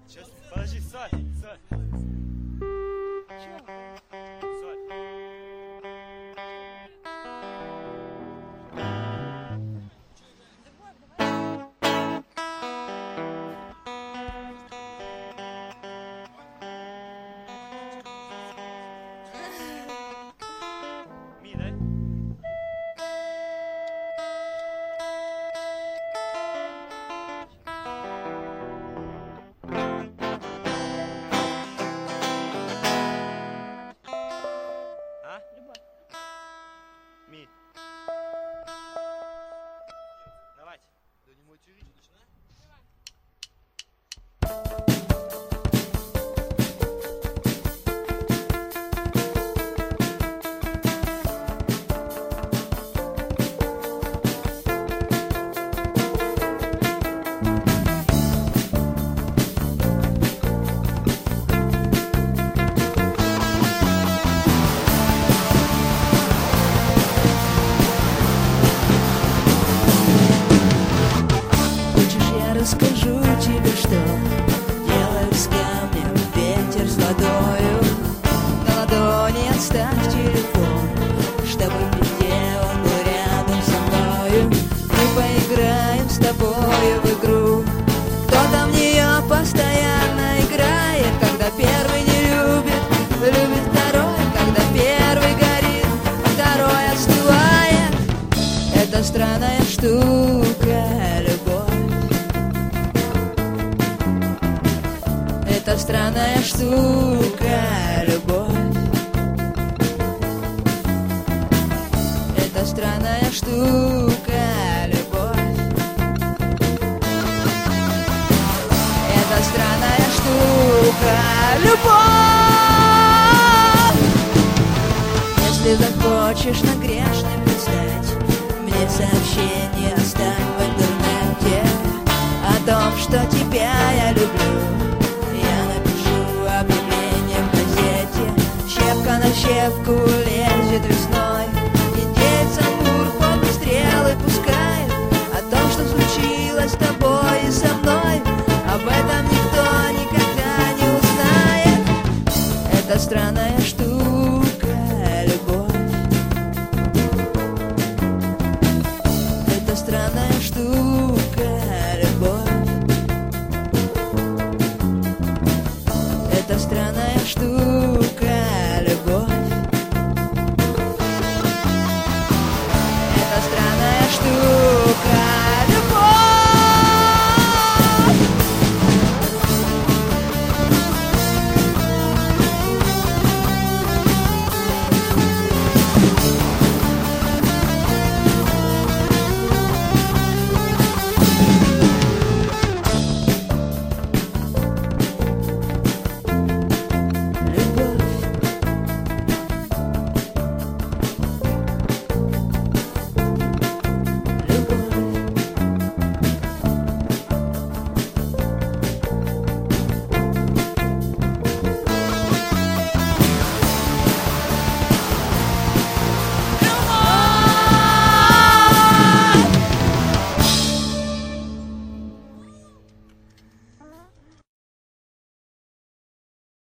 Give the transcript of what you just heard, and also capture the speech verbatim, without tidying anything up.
Сейчас, подожди, Саль, Саль. Саль. Ми, дай. А? Ми. Давайте. Да не матерись, начинай. Хочешь, я расскажу тебе, что делают с камнем ветер с водою? На ладони оставь телефон, чтобы везде он был рядом со мною. Мы поиграем с тобою в игру, кто-то в нее постоянно играет. Когда первый не любит, любит второй. Когда первый горит, второй остывает. Это странная штука, любовь. Это странная штука, любовь. Это странная штука, любовь. Это странная штука, любовь. Если захочешь на грешный представить, мне сообщение оставь в интернете о том, что тебя я люблю. Я напишу объявление в газете, щепка на щепку лезет весной. Индейец амур под стрелы пускает о том, что случилось с тобой и со мной. Об этом никто никогда не узнает. Это странная штука, любовь. Это странная штука, любовь. Это странная